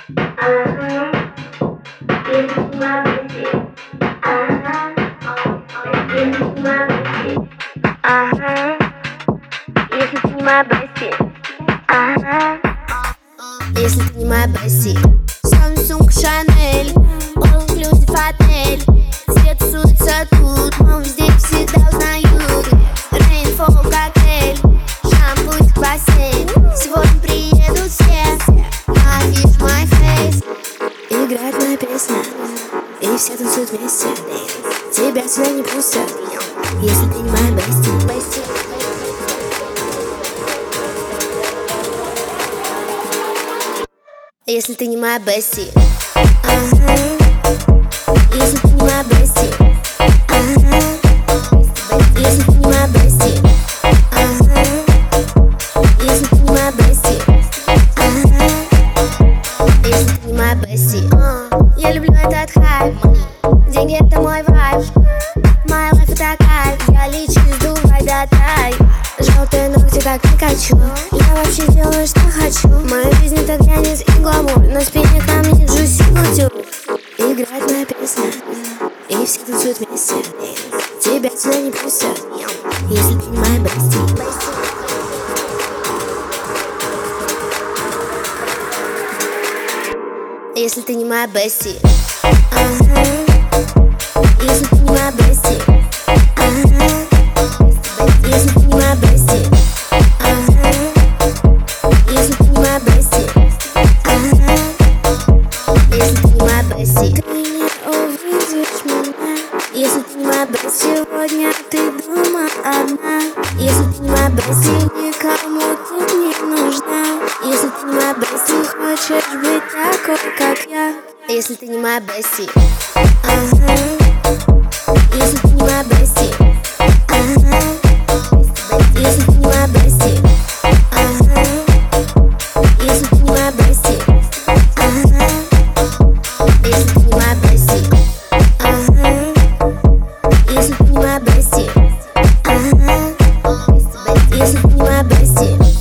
Если ты не моя Бесси, если ты не моя Бесси. Samsung, Chanel, all inclusive отель. Все тусуются тут, но везде всегда узнают. Rainfall, коктейль, шампунь, бассейн. Сегодня приедут все, афиш, my face. Играет моя песня, и все танцуют вместе. Тебя сюда не пустят, если ты не моя Бесси. Если ты не моя Бесси, если ты не моя Бесси, если ты не моя Бесси, если ты не моя Бесси, если ты не моя Бесси. Я люблю этот хайп, деньги это мой вайб, моя лайф это кайф, я лечу, сдувай до тай. Желтые ногти как Пикачу, я вообще делаю что хочу. В моей жизни так глянец и гламур, на спине камни Джуси Кутюр. Играет моя песня, и все танцуют вместе. Тебя сюда не пустят, если ты не моя Бесси. Если ты не моя Бесси, если ты не моя Бесси, если ты не моя Бесси, если ты не моя Бесси, если ты не моя Бесси. Ты не увидишь меня, если ты не моя Бесси. Сегодня ты дома одна, если ты не моя Бесси. Никому ты не нужна, если ты не моя Бесси. Хочешь быть такой, как я, если ты не моя Бесси. Если ты не моя Бесси, если ты не моя Бесси, если ты не моя Бесси, если ты не моя Бесси, если ты не моя Бесси, если ты не моя Бесси.